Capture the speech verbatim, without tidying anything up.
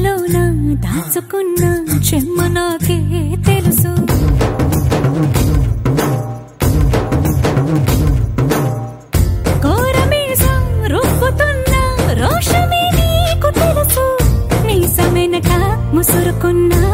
మనసులోన దాచుకున్న చెమ్మ నాకే తెలుసు. కోరమీసం రుబ్బుతున్న రోషమే నీకు తెలుసు. మీసమెనక ముసురుకున్న